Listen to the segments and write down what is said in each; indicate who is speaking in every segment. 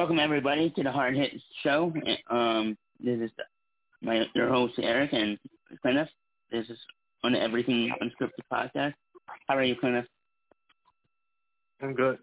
Speaker 1: Welcome everybody to the Hard Hit Show. This is your host Eric and Kenneth. This is on the Everything Unscripted podcast. How are you, Kenneth?
Speaker 2: I'm good.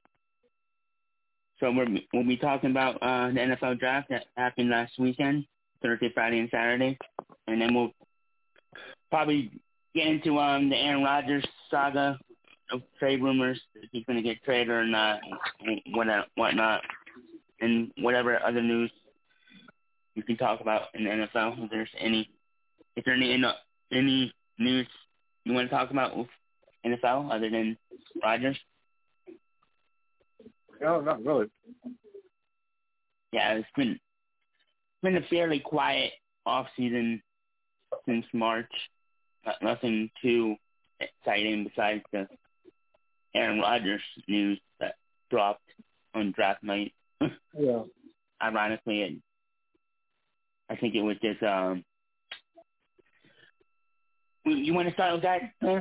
Speaker 1: So we'll be talking about the NFL draft that happened last weekend, Thursday, Friday, and Saturday, and then we'll probably get into the Aaron Rodgers saga of trade rumors, if he's going to get traded or not, and whatnot, and whatever other news you can talk about in the NFL. If there any news you want to talk about with NFL other than Rodgers?
Speaker 2: No, not really.
Speaker 1: Yeah, it's been a fairly quiet off season since March. Nothing too exciting besides the Aaron Rodgers news that dropped on draft night.
Speaker 2: Yeah.
Speaker 1: Ironically, I think it was just you want to start with that, Cliff?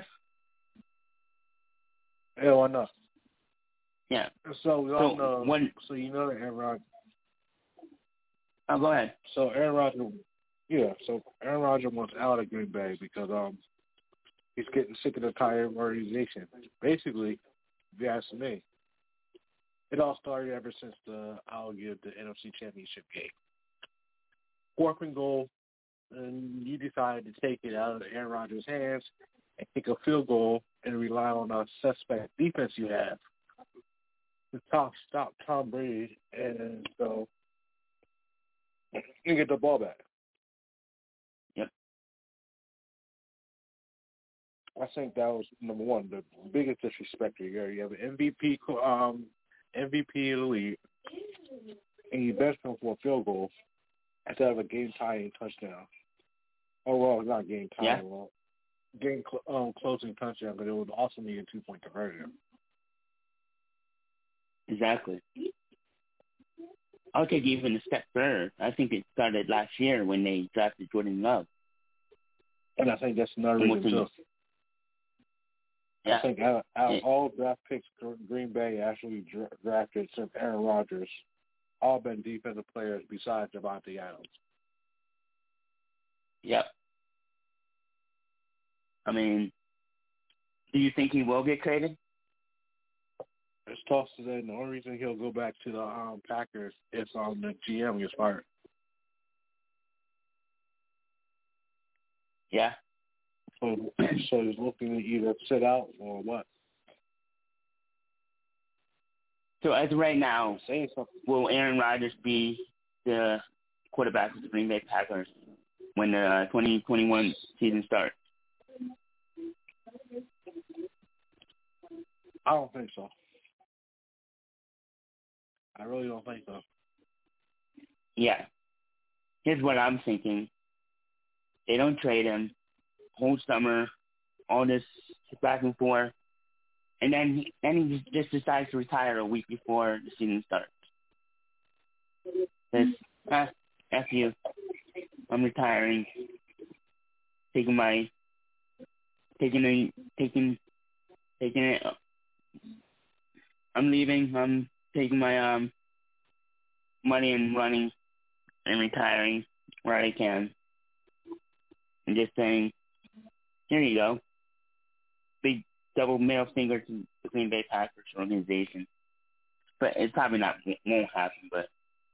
Speaker 2: Yeah, why not?
Speaker 1: Yeah.
Speaker 2: So you know that Aaron Rodgers.
Speaker 1: Oh, go ahead.
Speaker 2: So Aaron Rodgers wants out of Green Bay because he's getting sick of the entire organization. Basically, if you ask me, it all started ever since the NFC Championship game. 4th and goal, and you decided to take it out of Aaron Rodgers' hands and kick a field goal and rely on a suspect defense you have to stop Tom Brady, and so you get the ball back.
Speaker 1: Yep.
Speaker 2: I think that was number one, the biggest disrespect of the year. You have an MVP of the league, and you bench him for a field goal instead of a game-tying touchdown. Oh, well, it's not game-tying.
Speaker 1: Yeah.
Speaker 2: Well, closing touchdown, but it would also need a 2-point conversion.
Speaker 1: Exactly. I'll take even a step further. I think it started last year when they drafted Jordan Love.
Speaker 2: And I think that's another reason, too.
Speaker 1: Yeah.
Speaker 2: I think out of all draft picks Green Bay actually drafted since Aaron Rodgers, all been defensive players besides Davante Adams.
Speaker 1: Yep. I mean, do you think he will get traded?
Speaker 2: It's tough to say. The only reason he'll go back to the Packers is the GM gets fired.
Speaker 1: Yeah.
Speaker 2: So he's looking to either sit out or what?
Speaker 1: So as of right now, will Aaron Rodgers be the quarterback of the Green Bay Packers when the 2021 season starts?
Speaker 2: I don't think so. I really don't think so.
Speaker 1: Yeah. Here's what I'm thinking. They don't trade him. Whole summer, all this back and forth. And then he just decides to retire a week before the season starts. Says, F you. I'm retiring. Taking it. I'm leaving. I'm taking my money and running and retiring where I can. And just saying, here you go. Big double middle finger to the Green Bay Packers organization. But it's probably won't happen, but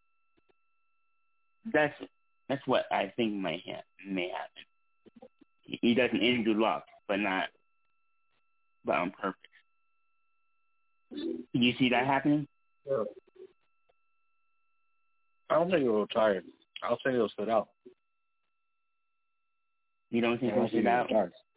Speaker 1: that's what I think may happen. He doesn't injure Luck, but on purpose. Do you see that happening?
Speaker 2: Yeah. I don't think he'll retire. I'll say he'll sit out.
Speaker 1: You don't think he'll sit out?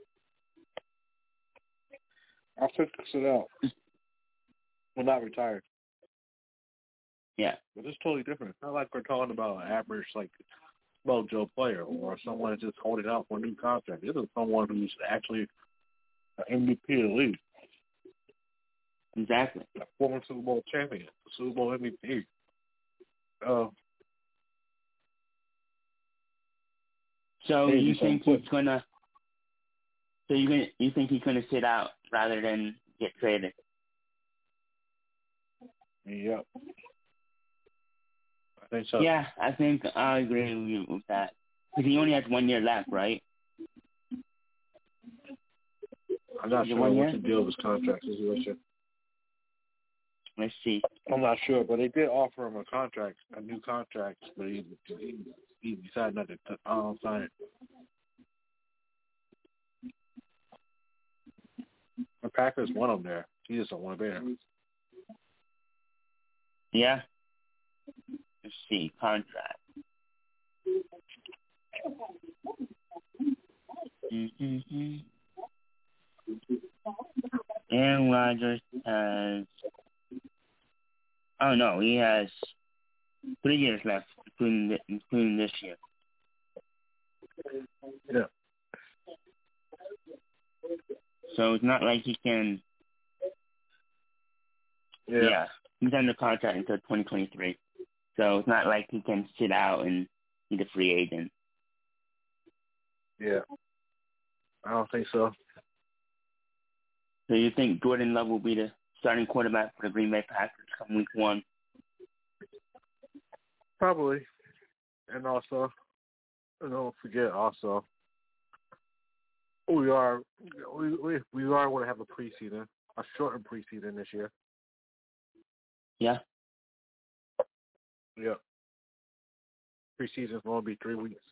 Speaker 2: I'll sit out. Well, not retired.
Speaker 1: Yeah.
Speaker 2: But it's totally different. It's not like we're talking about an average, Joe player or someone just holding out for a new contract. This is someone who's actually an MVP of the league.
Speaker 1: Exactly.
Speaker 2: A former Super Bowl champion, Super Bowl MVP.
Speaker 1: So you think he's gonna? So you think he's gonna sit out rather than get traded?
Speaker 2: Yep. think so.
Speaker 1: Yeah, I think I agree with you with that. Because he only has 1 year left, right?
Speaker 2: I'm not
Speaker 1: Is it
Speaker 2: sure
Speaker 1: 1
Speaker 2: what
Speaker 1: year?
Speaker 2: the deal of his contract is.
Speaker 1: Let's see.
Speaker 2: I'm not sure, but they did offer him a new contract, but he decided not to sign it. The Packers want him there. He just don't want to be there.
Speaker 1: Yeah. Let's see. Contract. Mm-hmm. Aaron Rodgers has... Oh, no. He has 3 years left, including this year.
Speaker 2: Yeah.
Speaker 1: So it's not like he can... Yeah. He's under contract until 2023. So it's not like he can sit out and be the free agent.
Speaker 2: Yeah. I don't think so.
Speaker 1: So you think Jordan Love will be the starting quarterback for the Green Bay Packers come week 1?
Speaker 2: Probably. And also, don't forget also, we are going to have a preseason, a shortened preseason this year.
Speaker 1: Yeah.
Speaker 2: Yeah. Preseason's going to be 3 weeks.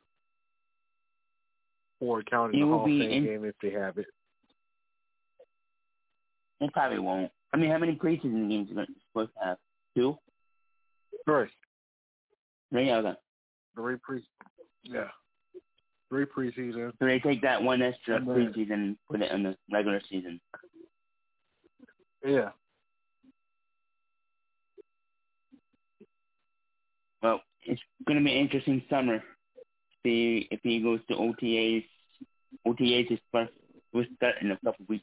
Speaker 2: 4 counting the Hall of Fame game if they have it.
Speaker 1: They probably won't. I mean, how many preseason games are you supposed to have? 2?
Speaker 2: 3.
Speaker 1: 3? Okay.
Speaker 2: 3 Yeah. 3 preseason.
Speaker 1: So they take that one extra preseason and put it in the regular season.
Speaker 2: Yeah.
Speaker 1: Well, it's going to be an interesting summer. See if he goes to OTAs. OTAs is first. We'll start in a couple weeks.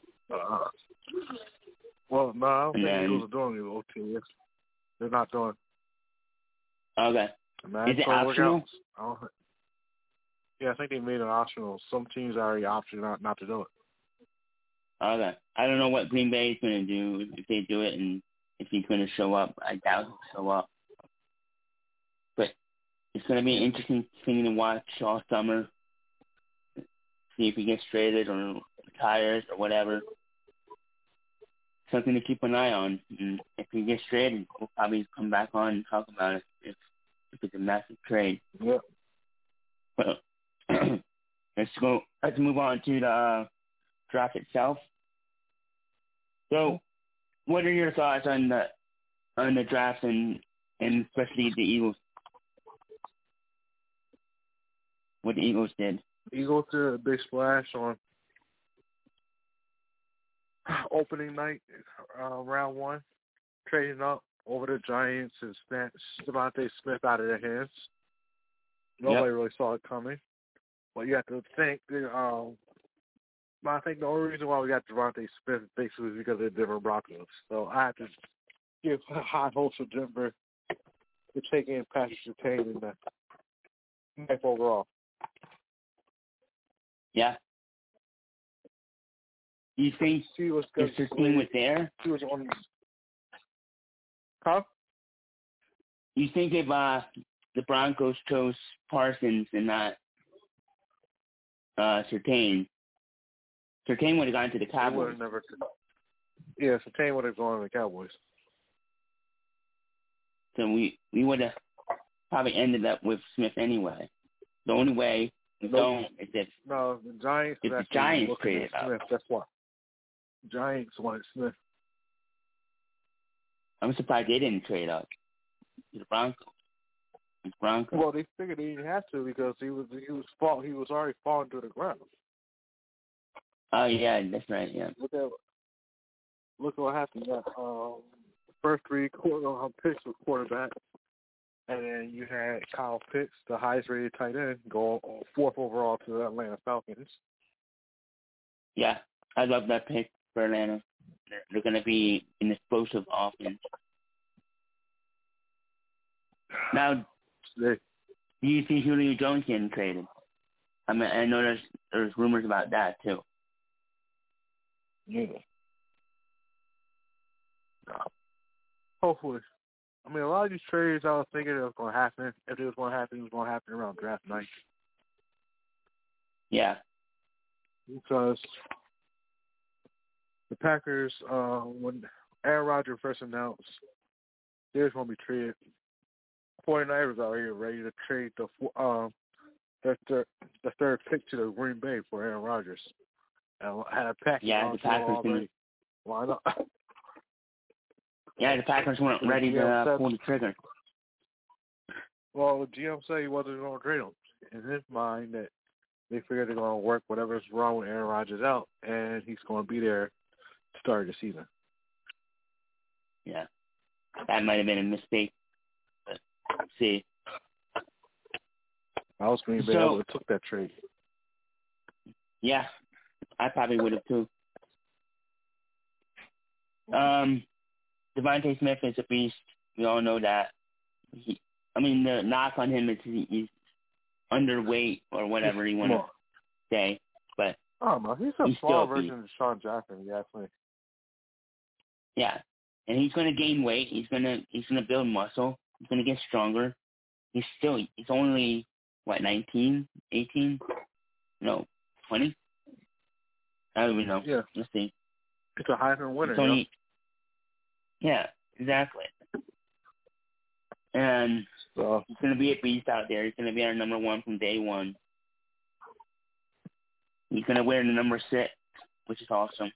Speaker 2: Well, no, I don't think the Eagles are doing the OTAs. They're not doing.
Speaker 1: Okay. Is it optional?
Speaker 2: Yeah, I think they made it optional. Some teams already opted not to do it.
Speaker 1: Okay. I don't know what Green Bay is going to do if they do it and if he's going to show up. I doubt he'll show up. But it's going to be an interesting thing to watch all summer. See if he gets traded or retires or whatever. Something to keep an eye on. And if he gets traded, we'll probably come back on and talk about it if it's a massive trade.
Speaker 2: Yeah.
Speaker 1: But let's move on to the draft itself. So, what are your thoughts on the draft and especially the Eagles? What the Eagles did?
Speaker 2: Eagles did a big splash on opening night, round 1, trading up over the Giants and snatched Devontae Smith out of their hands. Nobody really saw it coming. But you have to think, I think the only reason why we got Devontae Smith basically is because of the Denver Broncos. So I have to give high hopes for Denver to take in Patrick Surtain in the 9th overall.
Speaker 1: Yeah. Do you think if Surtain was there?
Speaker 2: He was on. Huh?
Speaker 1: You think if the Broncos chose Parsons and not Surtain would have gone to the Cowboys?
Speaker 2: Surtain would have gone to the Cowboys.
Speaker 1: So we would have probably ended up with Smith anyway. The only way we don't is if
Speaker 2: the Giants.
Speaker 1: If the Giants traded up.
Speaker 2: Smith, that's why. Giants wanted Smith.
Speaker 1: I'm surprised they didn't trade up to the Broncos.
Speaker 2: Well, they figured they didn't have to because he was already falling to the ground.
Speaker 1: Oh yeah, that's right. Yeah.
Speaker 2: Look what happened. First 3 picks were quarterback, and then you had Kyle Pitts, the highest rated tight end, go 4th overall to the Atlanta Falcons.
Speaker 1: Yeah, I love that pick for Atlanta. They're going to be an explosive offense. Now, do you see Julio Jones getting traded? I mean, I know there's rumors about that too.
Speaker 2: Yeah. Hopefully. I mean, a lot of these trades I was thinking it was going to happen. If it was going to happen, it was going to happen around draft night.
Speaker 1: Yeah.
Speaker 2: Because the Packers, when Aaron Rodgers first announced they was going to be traded, 49ers out here ready to trade the third pick to the Green Bay for Aaron Rodgers. And had a package
Speaker 1: Yeah, the Packers
Speaker 2: already. Why not?
Speaker 1: Yeah, the Packers weren't ready to pull the trigger.
Speaker 2: Well, the GM said he wasn't going to trade him. In his mind, that they figured they're going to work whatever's wrong with Aaron Rodgers out, and he's going to be there to start the season.
Speaker 1: Yeah, that might have been a mistake. But let's see.
Speaker 2: I was Green Bay. I would have took that trade.
Speaker 1: Yeah, I probably would have too. Devontae Smith is a beast. We all know that. The knock on him is he's underweight or whatever you want to say. But
Speaker 2: I don't know. He's a small version of Deshaun Jackson, you ask me.
Speaker 1: Yeah, and he's going to gain weight. He's going to build muscle. He's going to get stronger. He's only, 19, 18? No, 20? I don't even know.
Speaker 2: Yeah.
Speaker 1: Let's see.
Speaker 2: It's a Heisman winner,
Speaker 1: Yeah, exactly. And he's going to be a beast out there. He's going to be our number one from day one. He's going to wear the number 6, which is awesome.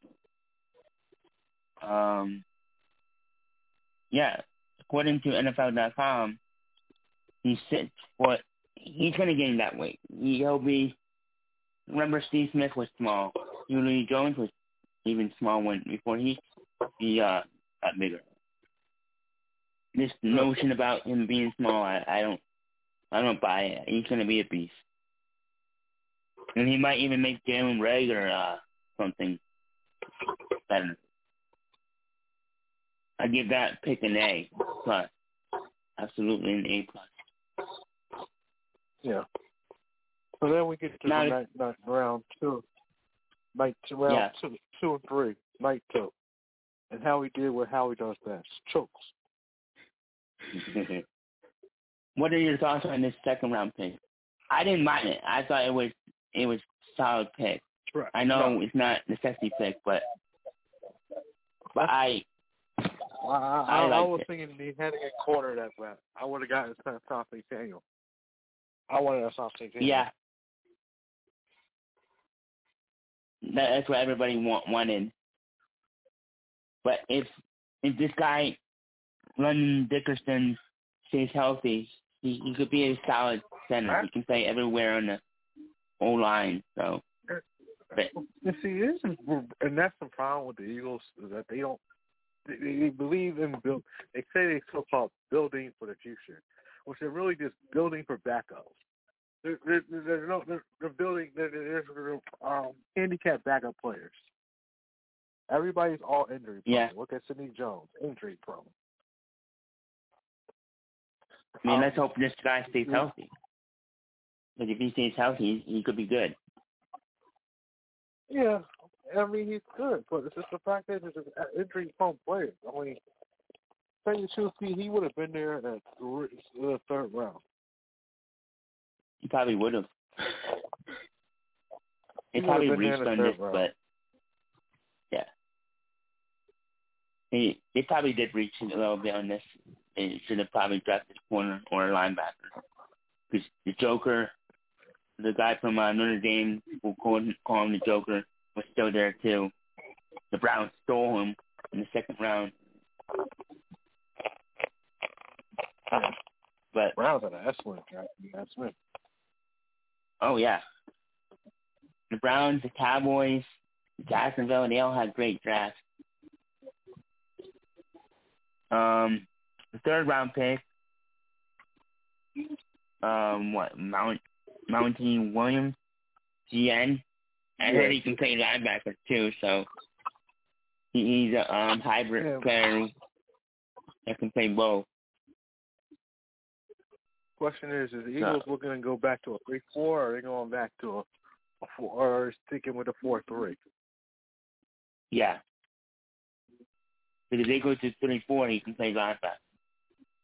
Speaker 1: Yeah, according to NFL.com, he's going to gain that weight. He'll be. Remember, Steve Smith was small. Julio Jones was even small before he got bigger. This notion about him being small, I don't buy it. He's going to be a beast, and he might even make Jalen Reagor something better. I give that pick an A plus, absolutely an A plus.
Speaker 2: Yeah. So then we get to round 2, round 2 and 3, night 2, and how he does best, chokes.
Speaker 1: What are your thoughts on this second round pick? I didn't mind it. I thought it was solid pick.
Speaker 2: Right.
Speaker 1: I know it's not a sexy pick, but I
Speaker 2: was thinking he had to get cornered at that. I would have gotten Tom Daniel. I wanted a Tom Daniel.
Speaker 1: Yeah. That's what everybody wanted. But if this guy, London Dickerson, stays healthy, he could be a solid center. He can play everywhere on the O-line. So, but
Speaker 2: you see, and that's the problem with the Eagles is that they don't. They believe in build. They say they so-called building for the future, which they're really just building for backups. They're building. They're handicapped backup players. Everybody's all injury prone.
Speaker 1: Yeah.
Speaker 2: Look at Sidney Jones, injury prone.
Speaker 1: Let's hope this guy stays healthy. Because if he stays healthy, he could be good.
Speaker 2: Yeah, he's good, but it's just the fact that he's an injury-prone player. Tell you the truth, he would have been there at the third round.
Speaker 1: He probably would have. They probably reached on this, but yeah. They probably did reach a little bit on this. They should have probably drafted a corner or a linebacker. Because the Joker, the guy from Notre Dame, who call him the Joker, was still there too. The Browns stole him in the second round.
Speaker 2: Yeah.
Speaker 1: But
Speaker 2: Browns had an excellent draft. That's me.
Speaker 1: Oh yeah. The Browns, the Cowboys, Jacksonville, they all had great drafts. The third round pick, Mountain Williams, GN. I heard he can play linebacker too, so he's a hybrid player that can play both.
Speaker 2: Question is the Eagles looking to go back to a 3-4, or are they going back to a 4, or sticking with a 4-3?
Speaker 1: Yeah. Because if they go to 3-4, he can play linebacker.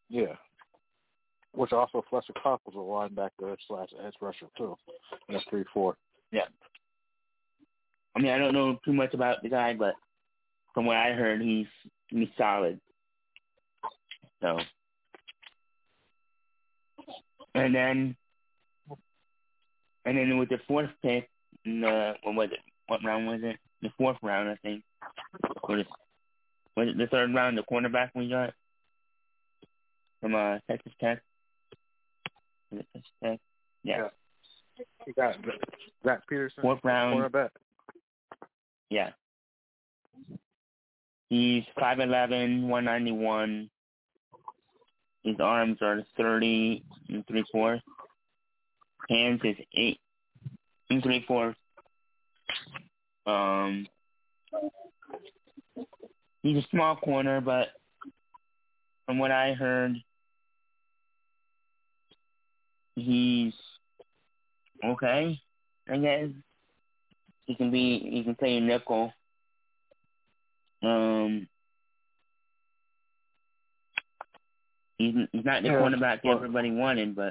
Speaker 2: Yeah. Which also Fletcher Cox was a linebacker / edge rusher too. And that's 3-4.
Speaker 1: Yeah. I mean, I don't know too much about the guy, but from what I heard, he's solid. So, and then with the fourth pick, in the, what was it? What round was it? The fourth round, I think. Was it the third round? The cornerback we got from Texas Tech. Was it Texas Tech? Yeah.
Speaker 2: You got Zach Peterson.
Speaker 1: Fourth round.
Speaker 2: Cornerback.
Speaker 1: Yeah. He's 5'11", 191. His arms are 30 3/4. Hands is 8 3/4. He's a small corner, but from what I heard, he's okay. I guess he can play a nickel. He's not the cornerback everybody wanted, but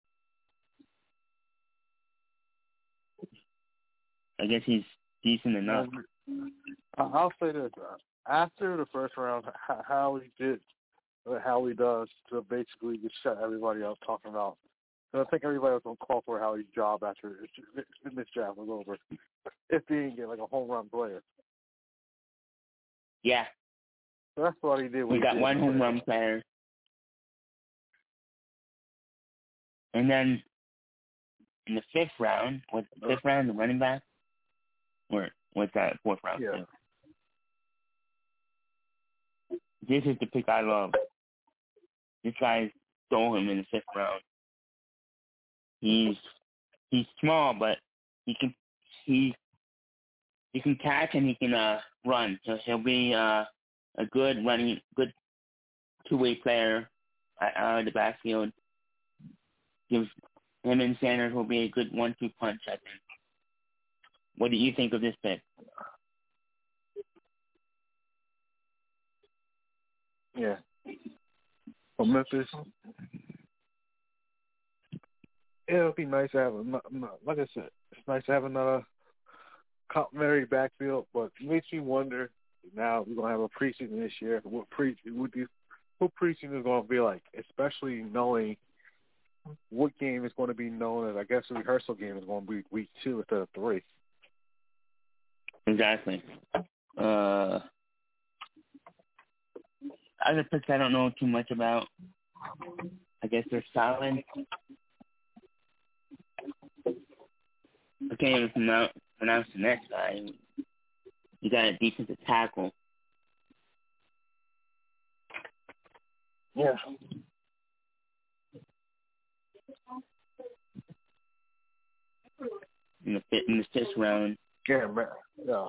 Speaker 1: I guess he's decent enough.
Speaker 2: I'll say this: after the first round, how he does to basically just shut everybody else talking about. So I think everybody was going to call for Howie's job after this draft was over, if he didn't get like a home run player.
Speaker 1: Yeah.
Speaker 2: So that's what he did.
Speaker 1: We got one home run player. And then in the fifth round, the running back? Or what's that, fourth round?
Speaker 2: Yeah.
Speaker 1: Too? This is the pick I love. This guy stole him in the fifth round. He's small, but he can catch and he can run. So he'll be a good two-way player out of the backfield. Gives him and Sanders will be a good 1-2 punch, I think. What do you think of this pick?
Speaker 2: Yeah. For Memphis, it'll be nice to have, like I said, it's nice to have another complementary backfield, but it makes me wonder, now we're going to have a preseason this year, what preseason is going to be like, especially knowing what game is going to be known as, I guess the rehearsal game is going to be week 2 instead of 3.
Speaker 1: Exactly. Other picks I don't know too much about. I guess they're solid. I can't even pronounce the next guy. You got a defensive tackle.
Speaker 2: Yeah.
Speaker 1: In the fifth round.
Speaker 2: Yeah, man. Yeah.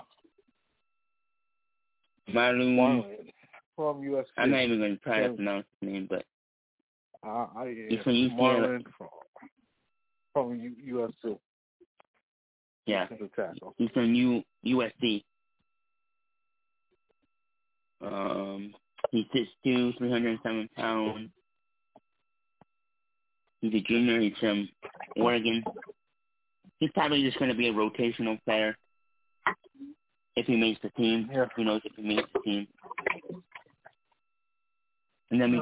Speaker 1: Marlon
Speaker 2: from USC.
Speaker 1: I'm not even going to try to pronounce his name, but he's from UCLA.
Speaker 2: From USC.
Speaker 1: Yeah, he's from USC. He's 6'2", 307 pounds. He's a junior. He's from Oregon. He's probably just going to be a rotational player if he makes the team.
Speaker 2: Yeah.
Speaker 1: Who knows if he makes the team? And then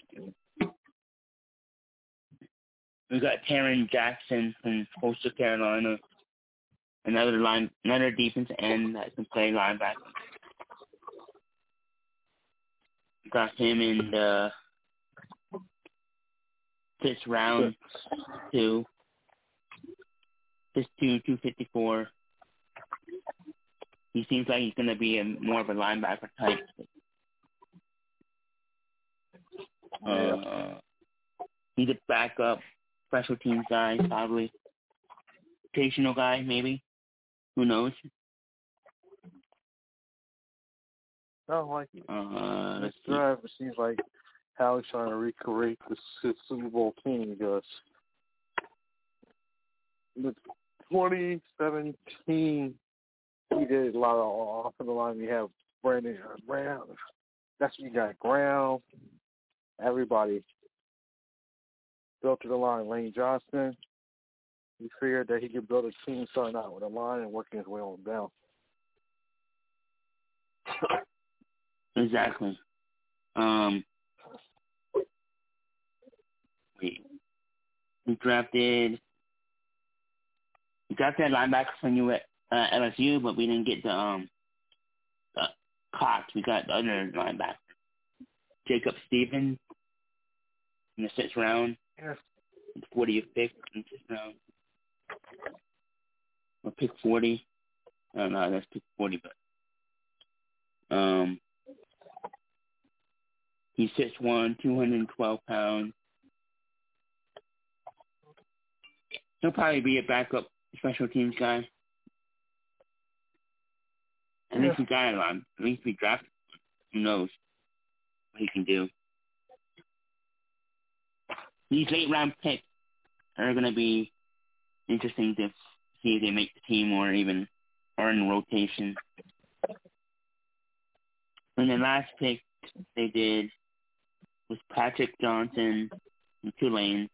Speaker 1: we got Taron Jackson from Coastal Carolina, another defense end that can play linebacker. Got him in the fifth round, 6'2", 254. He seems like he's going to be more of a linebacker type. He's a backup, special teams guy, probably. Occasional guy, maybe. Who knows?
Speaker 2: I don't like it.
Speaker 1: This
Speaker 2: drive seems like how he's trying to recreate the Super Bowl team because the 2017 he did a lot of offensive line. We have Brandon Brown. That's when you got Brown. Everybody. built to the line. Lane Johnson, he figured that he could build a team starting out with a line and working his way on down.
Speaker 1: Exactly. We drafted linebacker from you at LSU, but we didn't get the Cox. We got the other linebacker, Jacob Stevens, in the 6th round.
Speaker 2: Yes.
Speaker 1: 40th pick in the 6th round. Or pick 40. I don't know, that's pick 40, but he's 6'1", 212 pounds. He'll probably be a backup special teams guy. At least we got him on. At least we drafted him. Who knows what he can do. These late round picks are going to be interesting to see if they make the team or even are in rotation. And the last pick they did was Patrick Johnson from Tulane.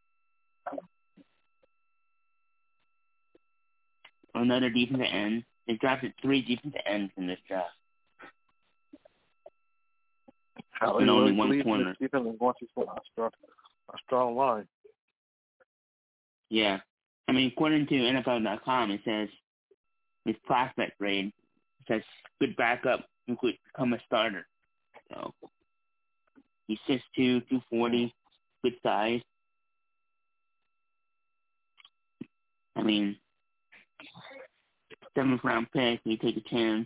Speaker 1: Another defensive end. They drafted 3 defensive ends in this draft. And only one corner.
Speaker 2: A strong line.
Speaker 1: Yeah. I mean, according to NFL.com, it says his prospect grade, it says good backup who could become a starter. So he's 6'2", 240, good size. I mean, 7th round pick, you take a chance.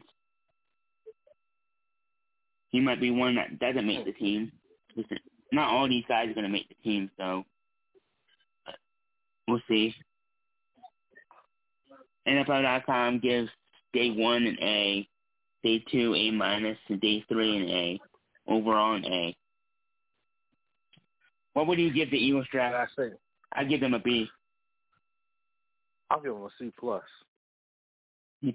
Speaker 1: He might be one that doesn't make the team. Listen, not all these guys are going to make the team, so we'll see. NFL.com gives day 1 an A, day 2 A-, and day 3 an A. Overall an A. What would you give the Eagles draft? I'd give them a B.
Speaker 2: I'll give them a C+.
Speaker 1: C+?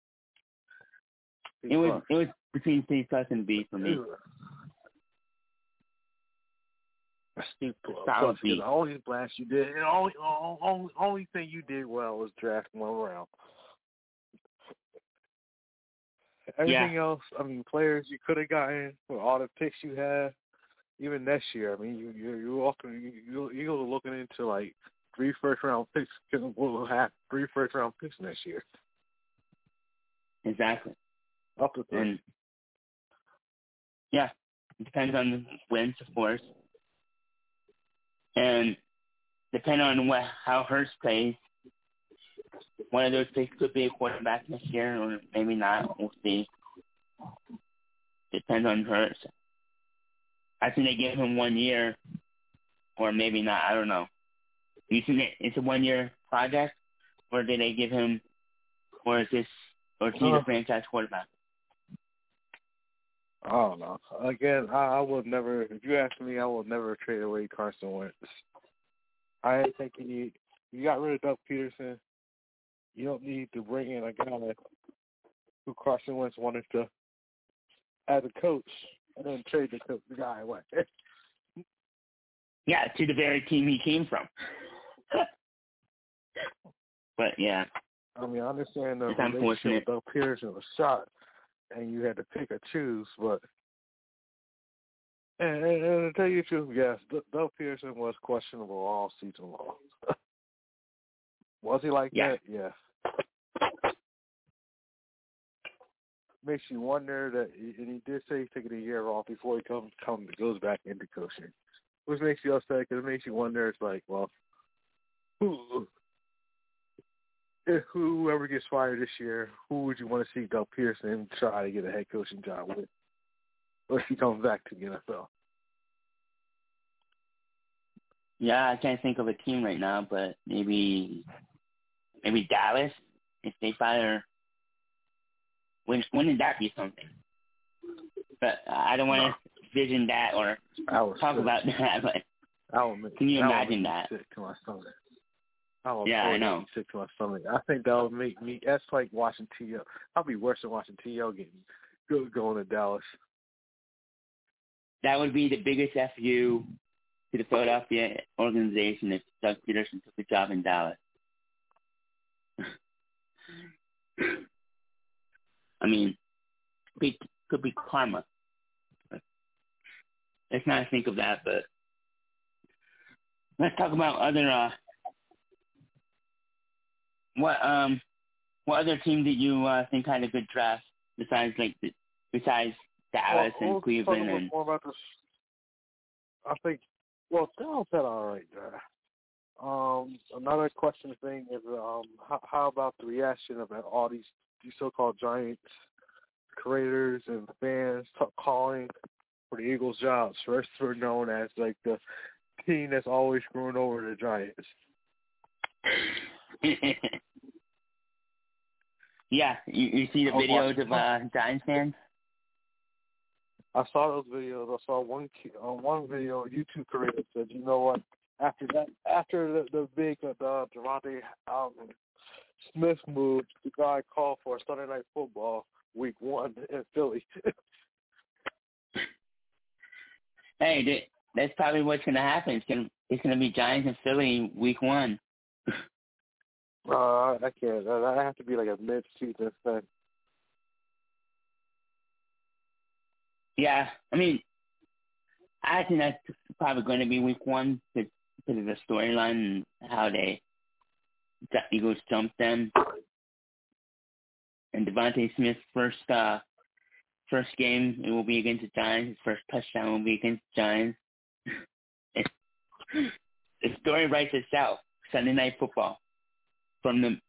Speaker 2: C+.
Speaker 1: It was between C+ and B for me.
Speaker 2: A C+.
Speaker 1: Solid B.
Speaker 2: The only blast you did, and only thing you did well was draft 1 round. Everything else, I mean, players you could have gotten with all the picks you have, even next year. I mean, you're looking into like 3 first-round picks. We'll have 3 first-round picks next year.
Speaker 1: Exactly.
Speaker 2: Up to 3.
Speaker 1: And yeah, it depends on the wins, of course, and depending on how Hurts plays. One of those picks could be a quarterback next year, or maybe not. We'll see. Depends on Hurts. I think they give him 1 year, or maybe not. I don't know. You think it's a 1-year project, or did they give him, or is he the franchise quarterback?
Speaker 2: I don't know. Again, I would never. If you ask me, I would never trade away Carson Wentz. I think you got rid of Doug Peterson. You don't need to bring in a guy who Carson Wentz wanted to as a coach and then trade the guy away.
Speaker 1: Yeah, to the very team he came from. But yeah.
Speaker 2: I mean, I understand the
Speaker 1: it's unfortunate.
Speaker 2: Doug Peterson was shot, and you had to pick or choose, but and to tell you the truth, yes, Doug Peterson was questionable all season long. Was he like that? Yeah. Makes you wonder that, and he did say he's taking a year off before he goes back into coaching, which makes you upset because it makes you wonder. It's like, well, whoever gets fired this year, who would you want to see Doug Peterson try to get a head coaching job with, or if he comes back to the NFL?
Speaker 1: Yeah, I can't think of a team right now, but maybe Dallas, if they fire. Wouldn't that be something? But I don't want to vision that or talk about that. But can you imagine that?
Speaker 2: Sick to my stomach.
Speaker 1: I know.
Speaker 2: Sick to my stomach. I think that would make me. That's like watching T.O. I'll be worse than watching T.O. going to Dallas.
Speaker 1: That would be the biggest FU to the Philadelphia organization if Doug Peterson took a job in Dallas. I mean, could be karma. Let's not think of that, but let's talk about other. What other team did you think had a good draft besides Dallas and Cleveland and?
Speaker 2: More about this. I think Dallas had an all right draft. Another question thing is how about the reaction of all these so-called Giants creators and fans calling for the Eagles' jobs? First, we're known as like the team that's always screwing over the Giants.
Speaker 1: Yeah, you see the videos of Giants fans?
Speaker 2: I saw those videos. I saw one video, a YouTube creator said, you know what, after the big Devontae Smith move, the guy called for Sunday Night Football week 1 in Philly.
Speaker 1: Hey, that's probably what's going to happen. It's going to be Giants and Philly week 1.
Speaker 2: I can't. That have to be like a mid-season thing.
Speaker 1: Yeah, I mean, I think that's probably going to be week 1 because of the storyline and how the Eagles jumped them. And Devontae Smith's first game, it will be against the Giants. His first touchdown will be against the Giants. The story writes itself. Sunday Night Football not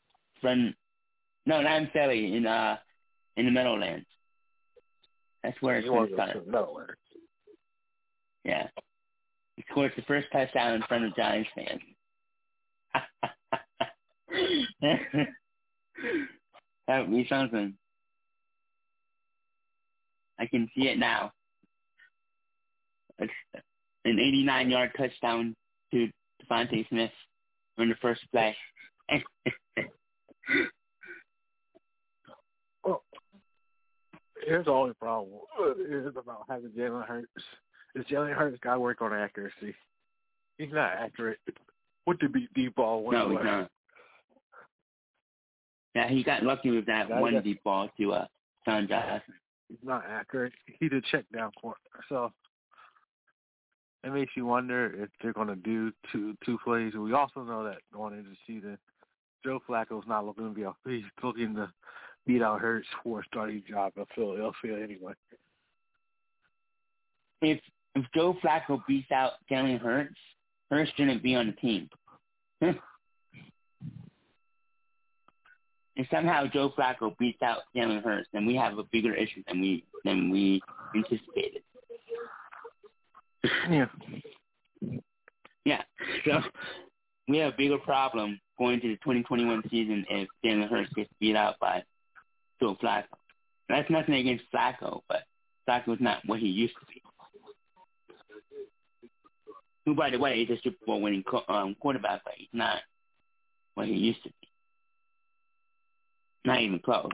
Speaker 1: in Philly, in the Meadowlands. That's where it's going to start. Yeah. He scores the first touchdown in front of Giants fans. That would be something. I can see it now. It's an 89-yard touchdown to Devontae Smith on the first play.
Speaker 2: Well, here's the only problem is about having Jalen Hurts. Is Jalen Hurts got to work on accuracy. He's not accurate with the deep ball.
Speaker 1: No, he's not. Yeah, he got lucky with that one deep ball to Sean Johnson.
Speaker 2: He's not accurate. He did check down for it. So it makes you wonder if they're going to do two plays. We also know that going into the season, Joe Flacco's not looking to be he's looking to beat out Hurts for a starting job in Philadelphia anyway.
Speaker 1: If Joe Flacco beats out Jalen Hurts, Hurts shouldn't be on the team. If somehow Joe Flacco beats out Jalen Hurts, then we have a bigger issue than we anticipated.
Speaker 2: Yeah.
Speaker 1: Yeah. So we have a bigger problem going to the 2021 season if Jalen Hurts gets beat out by Joe Flacco. That's nothing against Flacco, but Flacco's not what he used to be. Who, by the way, is a Super Bowl winning quarterback, but he's not what he used to be. Not even close.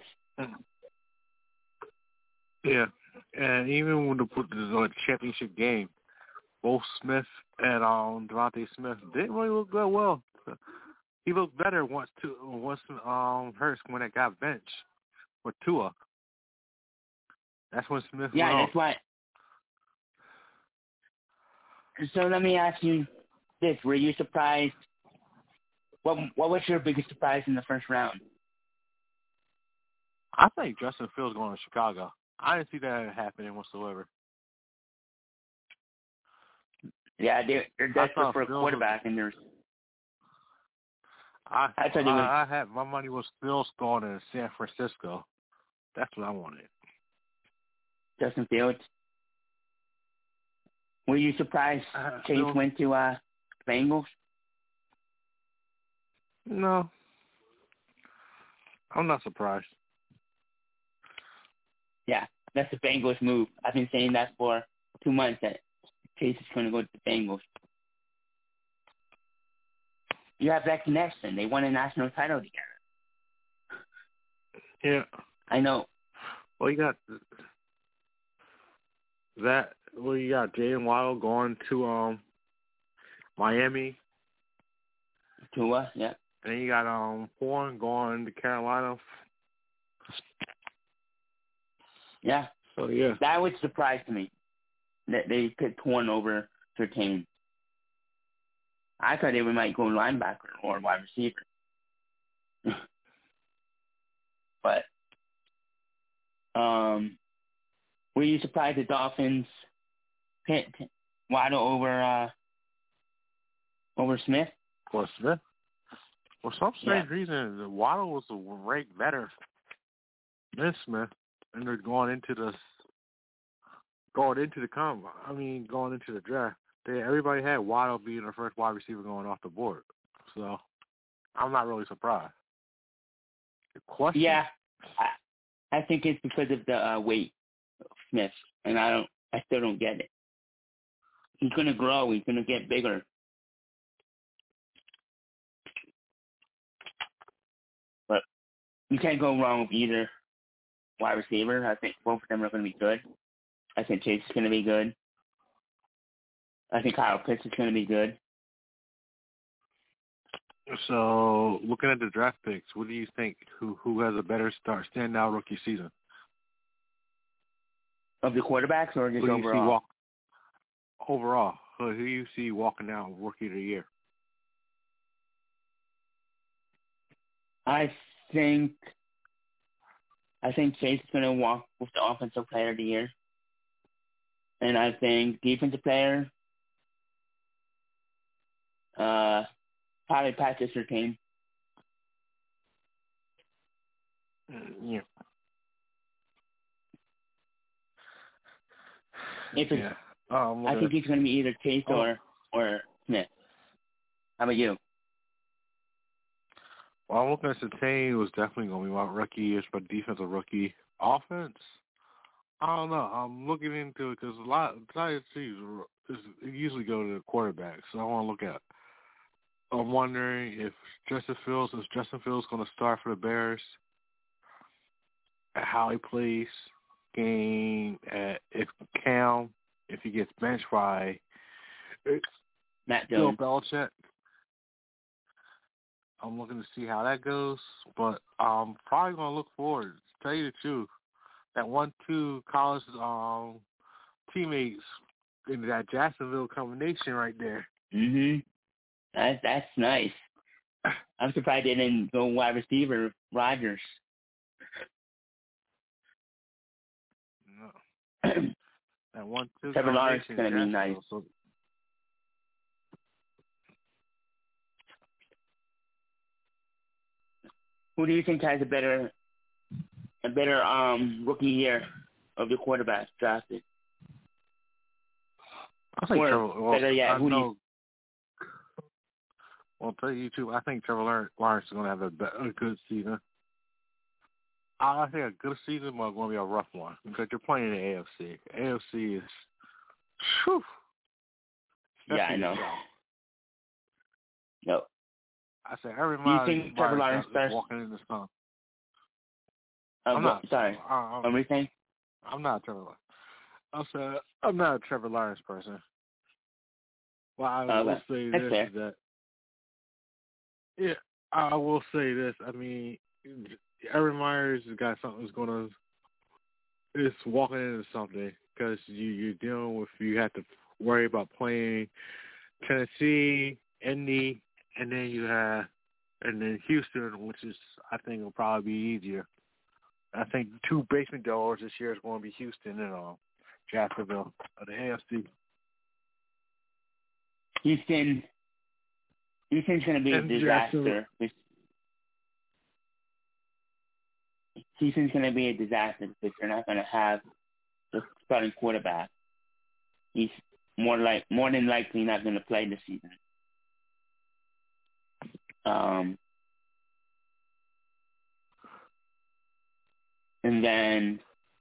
Speaker 2: Yeah, and even when the championship game, both Smith and Devontae Smith didn't really look that well. He looked better once Hurts when it got benched with Tua. That's when Smith.
Speaker 1: Yeah, that's why. So let me ask you this: were you surprised? What was your biggest surprise in the first round?
Speaker 2: I think Justin Fields going to Chicago. I didn't see that happening whatsoever.
Speaker 1: Yeah, they're desperate for a quarterback, and there's.
Speaker 2: I had my money was Fields going to San Francisco. That's what I wanted.
Speaker 1: Justin Fields. Were you surprised Chase went to Bengals?
Speaker 2: No, I'm not surprised.
Speaker 1: Yeah, that's the Bengals move. I've been saying that for 2 months that Chase is going to go to the Bengals. You have that connection. They won a national title together.
Speaker 2: Yeah.
Speaker 1: I know.
Speaker 2: Well, you got that. Well, you got Jalen Waddle going to Miami.
Speaker 1: Tua, yeah.
Speaker 2: And then you got Horn going to Carolina.
Speaker 1: Yeah.
Speaker 2: So, yeah.
Speaker 1: That would surprise me that they picked Horn over Surtain. I thought they might go linebacker or wide receiver. But were you surprised the Dolphins picked Waddle over Smith?
Speaker 2: For Smith? For some strange reason, Waddle was ranked better than Smith, and they're going into the draft. Everybody had Waddle being the first wide receiver going off the board, so I'm not really surprised. The question,
Speaker 1: yeah, I think it's because of the weight of Smith, and I still don't get it. He's going to grow. He's going to get bigger. But you can't go wrong with either wide receiver. I think both of them are going to be good. I think Chase is going to be good. I think Kyle Pitts is going to be good.
Speaker 2: So, looking at the draft picks, what do you think? Who has a better standout rookie season?
Speaker 1: Of the quarterbacks or just overall?
Speaker 2: Overall, who do you see walking out rookie of the year?
Speaker 1: I think Chase is going to walk with the offensive player of the year. And I think defensive player, probably Patrick Surtain.
Speaker 2: Yeah.
Speaker 1: I think he's going to be either Chase or Smith. How about you?
Speaker 2: Well, I'm looking at Surtain was definitely going to be my rookie for defensive rookie. Offense, I don't know. I'm looking into it because a lot of teams usually go to the quarterback. So I want to look at. I'm wondering if Justin Fields going to start for the Bears, how he plays game, if he gets benched by
Speaker 1: Matt
Speaker 2: Bill
Speaker 1: Jones.
Speaker 2: Belichick. I'm looking to see how that goes, but I'm probably going to look forward. To tell you the truth, that 1-2 college teammates in that Jacksonville combination right there.
Speaker 1: Mm-hmm. That's nice. I'm surprised they didn't go wide receiver Rodgers.
Speaker 2: No. That 1-2
Speaker 1: Trevor Lawrence is going to be nice.
Speaker 2: So.
Speaker 1: Who do you think has a better rookie year of the quarterbacks drafted?
Speaker 2: I think
Speaker 1: better yet,
Speaker 2: I'll tell you too. I think Trevor Lawrence is going to have a good season. I think a good season, but it's going to be a rough one because you're playing in the AFC. AFC is, whew.
Speaker 1: Yeah, I know. No.
Speaker 2: I said every
Speaker 1: Do you think Trevor Lawrence starts
Speaker 2: walking in the sun?
Speaker 1: Sorry. What were you saying?
Speaker 2: I'm not Trevor Lawrence. I said I'm not a Trevor Lawrence person. Well, I will say this is that. Yeah, I will say this. I mean, Urban Myers has got something that's going to. It's walking into something because you're dealing with. You have to worry about playing Tennessee, Indy, and then Houston, which is I think will probably be easier. I think the two basement dwellers this year is going to be Houston and Jacksonville of the AFC.
Speaker 1: Houston's going to be a disaster. Houston's going to be a disaster because they're not going to have the starting quarterback. He's more than likely not going to play this season. And then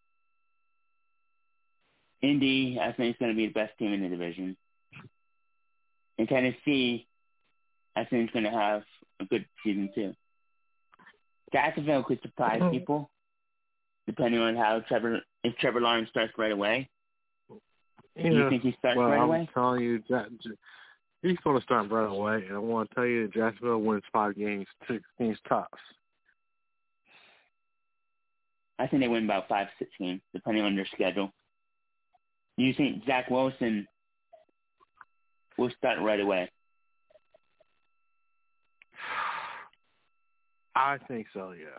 Speaker 1: Indy, I think, is going to be the best team in the division. And Tennessee, I think, is going to have a good season too. Jacksonville could surprise people, depending on if Trevor Lawrence starts right away.
Speaker 2: Yeah.
Speaker 1: Do you think he starts right away?
Speaker 2: I'm telling you, He's going to start right away, and I want to tell you that Jacksonville wins 5 games, 6 games tops.
Speaker 1: I think they win about 5, 6 games, depending on their schedule. Do you think Zach Wilson will start right away?
Speaker 2: I think so, yeah.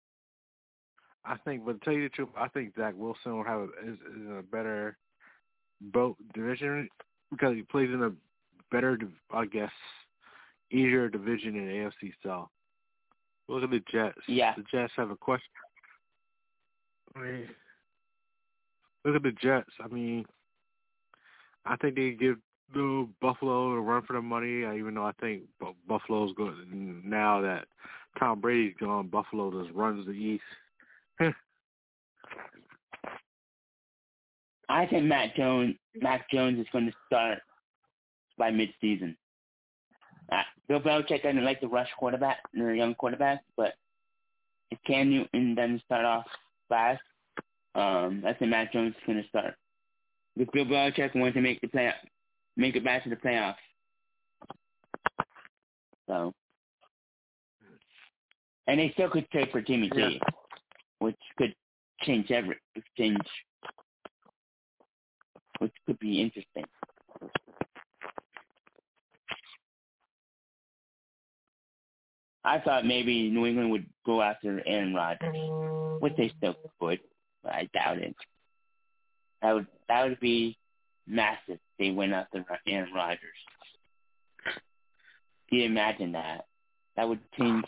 Speaker 2: But to tell you the truth, I think Zach Wilson will have is in a better boat division because he plays in a better, I guess, easier division in AFC South. Look at the Jets.
Speaker 1: Yeah.
Speaker 2: The Jets have a question. Look at the Jets. I mean, I think they give the Buffalo a run for the money, even though I think Buffalo's good now that Tom Brady's gone. Buffalo just runs the East.
Speaker 1: I think Mac Jones is going to start by midseason. Bill Belichick doesn't like to rush quarterback, young quarterbacks, but if Cam Newton doesn't start off fast, I think Mac Jones is going to start. Because Bill Belichick wants to make it back to the playoffs. So, and they still could trade for Jimmy G, which could which could be interesting. I thought maybe New England would go after Aaron Rodgers, which they still could, but I doubt it. That would be massive if they went after Aaron Rodgers. Can you imagine that? That would change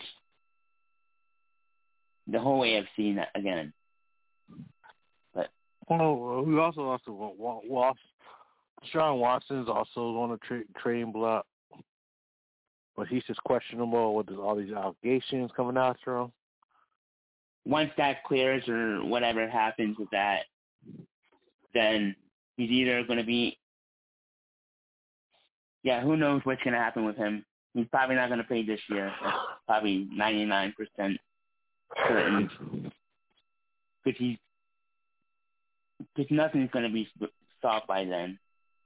Speaker 1: the whole AFC again. But
Speaker 2: we also lost. Sean Watson's also on a trading block, but he's just questionable with all these allegations coming after him.
Speaker 1: Once that clears or whatever happens with that, then he's either going to be, who knows what's going to happen with him. He's probably not going to play this year. That's probably 99% certain. Because nothing's going to be solved by then.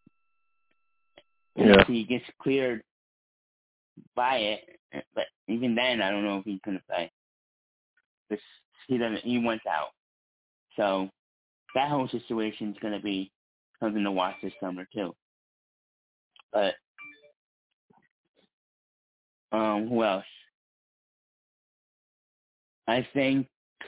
Speaker 1: Unless he gets cleared by it. But even then, I don't know if he's going to play. Because he went out. So that whole situation is going to be something to watch this summer, too. But who else? I think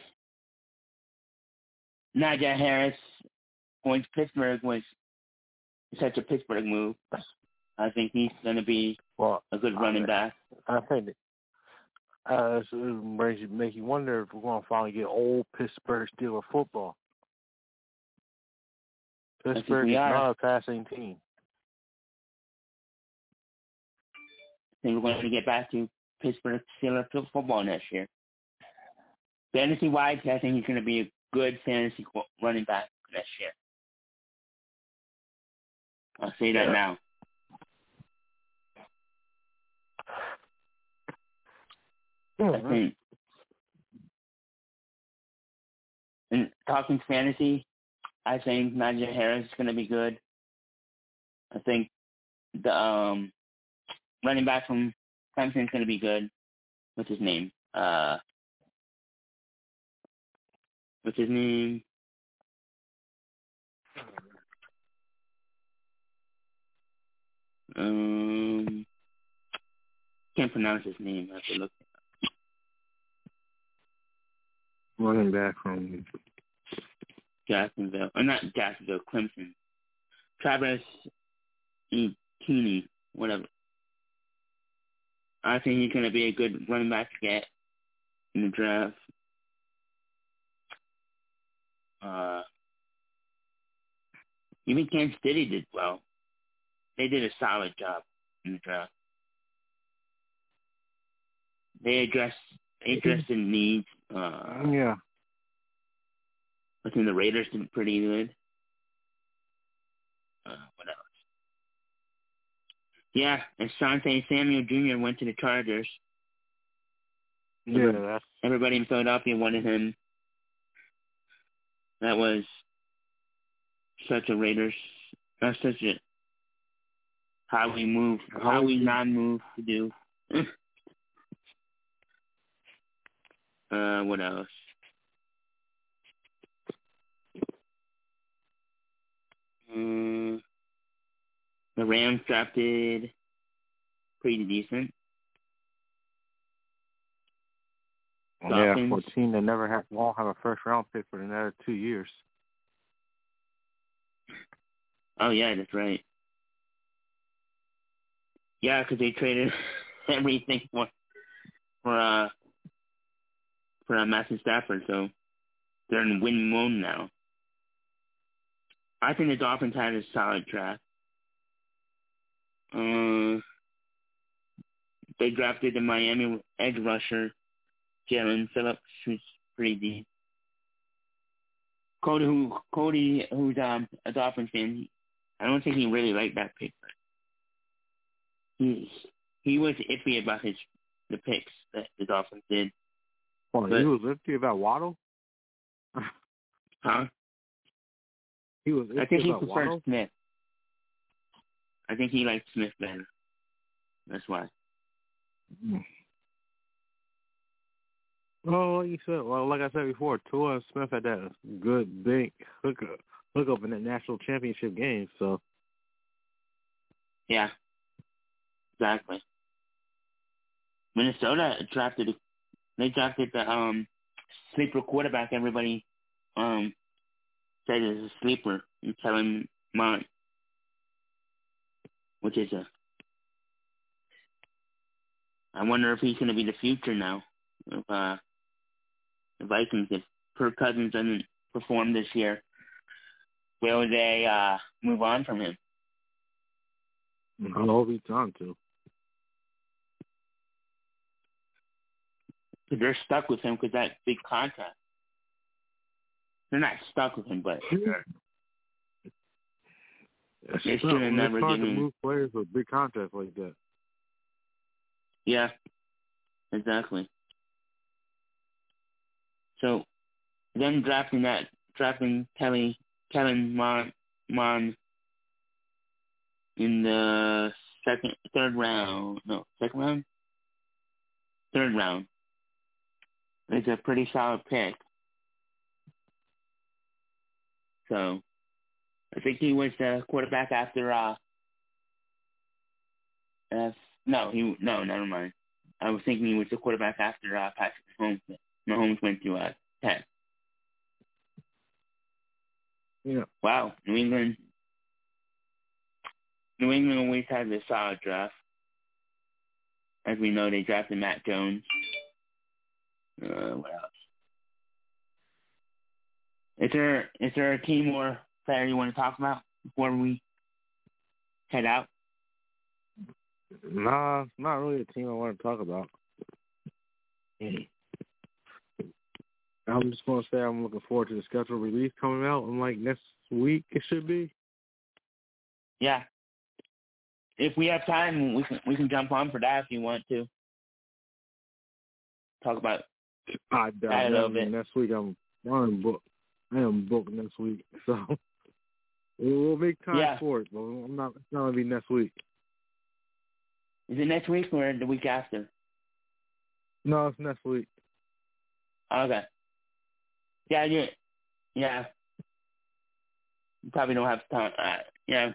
Speaker 1: Najee Harris going to Pittsburgh was such a Pittsburgh move. I think he's going to be a good running back.
Speaker 2: I think it makes you wonder if we're going to finally get old Pittsburgh Steelers football. Pittsburgh is not a passing team.
Speaker 1: I think we're going to get back to Pittsburgh Steelers football next year. Fantasy-wise, I think he's going to be a good fantasy running back next year. I'll say that now. I think. And talking fantasy, I think Najee Harris is going to be good. I think the running back from Clemson is going to be good. What's his name? Can't pronounce his name. I have to look.
Speaker 2: Running back from
Speaker 1: Jacksonville. Or not Jacksonville, Clemson. Travis Etienne, whatever. I think he's going to be a good running back to get in the draft. Even Kansas City did well. They did a solid job in the draft. They addressed the needs. I think the Raiders did pretty good. What else? Yeah, and Asante Samuel Jr. went to the Chargers.
Speaker 2: Yeah.
Speaker 1: Everybody in Philadelphia wanted him. That was such a how we not move to do. What else? The Rams drafted pretty decent.
Speaker 2: Yeah, for a team that won't have a first round pick for another 2 years.
Speaker 1: Oh yeah, that's right. Yeah, because they traded everything for Matthew Stafford, so they're in win mode now. I think the Dolphins had a solid draft. They drafted the Miami edge rusher, Jalen Phillips, who's pretty deep. Cody, who's a Dolphins fan, I don't think he really liked that pick. He was iffy about the picks that the Dolphins did.
Speaker 2: Well, he was iffy about Waddle?
Speaker 1: Huh?
Speaker 2: He was iffy
Speaker 1: I think he
Speaker 2: about
Speaker 1: prefers
Speaker 2: Waddle?
Speaker 1: Smith. I think he likes Smith better. That's why.
Speaker 2: Well, like I said before, Tua and Smith had that good big hookup in that national championship game. So
Speaker 1: yeah, exactly. Minnesota drafted the sleeper quarterback. Everybody said is a sleeper, and Kellen Mond, which is I wonder if he's going to be the future now. If the Vikings, if Kirk Cousins doesn't perform this year, will they move on from him?
Speaker 2: I hope he's on to.
Speaker 1: Because they're stuck with him because that big contract. They're not stuck with him, but they should have never given him.
Speaker 2: Move players with big contracts like that.
Speaker 1: Yeah, exactly. So them drafting Kellen Mond in the third round. It's a pretty solid pick. So I think he was the quarterback after never mind. I was thinking he was the quarterback after Patrick Mahomes. Mahomes went to 10.
Speaker 2: Yeah.
Speaker 1: Wow, New England always has a solid draft. As we know, they drafted Matt Jones. What else? Is there a team or player you want to talk about before we head out?
Speaker 2: Nah, it's not really a team I want to talk about. I'm just going to say I'm looking forward to the schedule release coming out in like next week. It should be.
Speaker 1: Yeah. If we have time, we can jump on for that if you want to. Talk about
Speaker 2: I
Speaker 1: that a little bit.
Speaker 2: Next week I'm booked. I am booked next week, so we'll make time for it. But it's not gonna be next week.
Speaker 1: Is it next week or the week after?
Speaker 2: No, it's next week.
Speaker 1: Okay. Yeah. You probably don't have time. Yeah.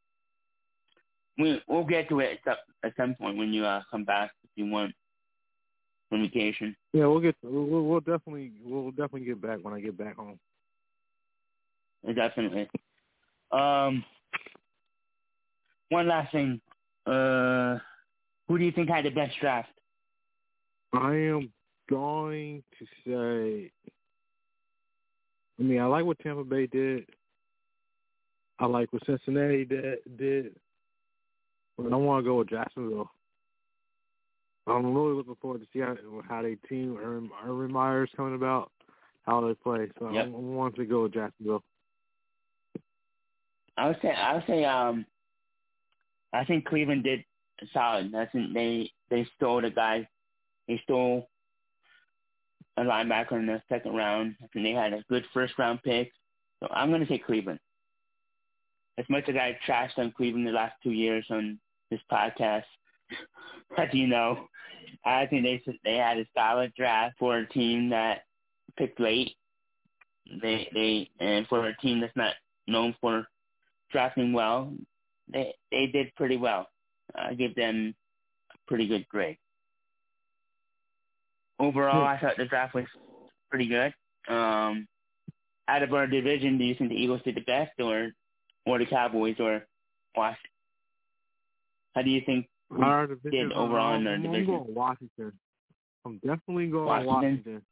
Speaker 1: We'll get to it at some point when you come back if you want from vacation.
Speaker 2: Yeah, we'll definitely get back when I get back home.
Speaker 1: Definitely. One last thing. Who do you think had the best draft?
Speaker 2: I am going to say. I mean, I like what Tampa Bay did. I like what Cincinnati did. But I want to go with Jacksonville. I'm really looking forward to see how they team Urban Meyer's coming about, how they play. So I want to go with Jacksonville.
Speaker 1: I would say I think Cleveland did solid. I think they stole the guy. They stole a linebacker in the second round. I think they had a good first round pick. So I'm going to say Cleveland. as much as I trashed on Cleveland the last 2 years on this podcast, as you know, I think they had a solid draft for a team that picked late. And for a team that's not known for drafting well, they did pretty well. I give them a pretty good grade. Overall, I thought the draft was pretty good. Out of our division, do you think the Eagles did the best, or the Cowboys, or Washington? How do you think we did overall in our division?
Speaker 2: I'm going Washington. I'm definitely going Washington.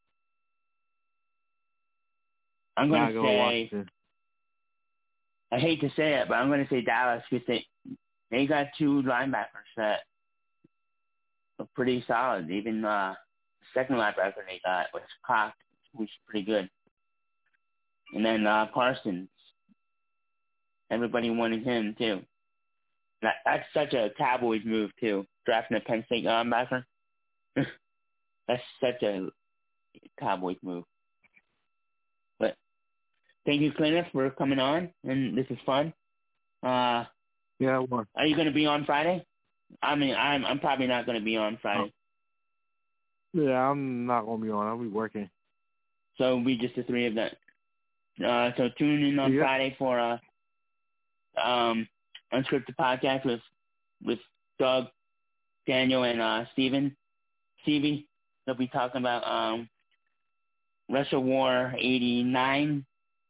Speaker 1: I'm going to say, Washington. I hate to say it, but I'm going to say Dallas because they got 2 linebackers that are pretty solid. Even the second linebacker they got was Cox, who's pretty good. And then Parsons. Everybody wanted him, too. That's such a Cowboys move, too, drafting a Penn State linebacker. That's such a Cowboys move. But thank you, Clint, for coming on, and this is fun.
Speaker 2: Yeah, well.
Speaker 1: Are you going to be on Friday? I mean, I'm probably not going to be on Friday.
Speaker 2: Yeah, I'm not going to be on. I'll be working.
Speaker 1: So it'll be just the 3 of them. So tune in on Friday for Unscripted Podcast with Doug, Daniel, and Steven. Stevie. They'll be talking about Russia War 89.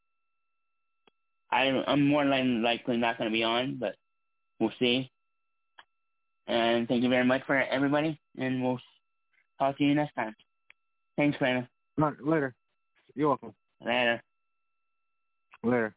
Speaker 1: I'm more than likely not going to be on, but we'll see. And thank you very much for everybody, and we'll talk to you next time. Thanks, Brandon.
Speaker 2: All right, later. You're welcome.
Speaker 1: Later.
Speaker 2: Later.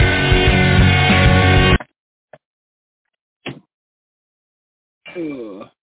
Speaker 1: Ugh.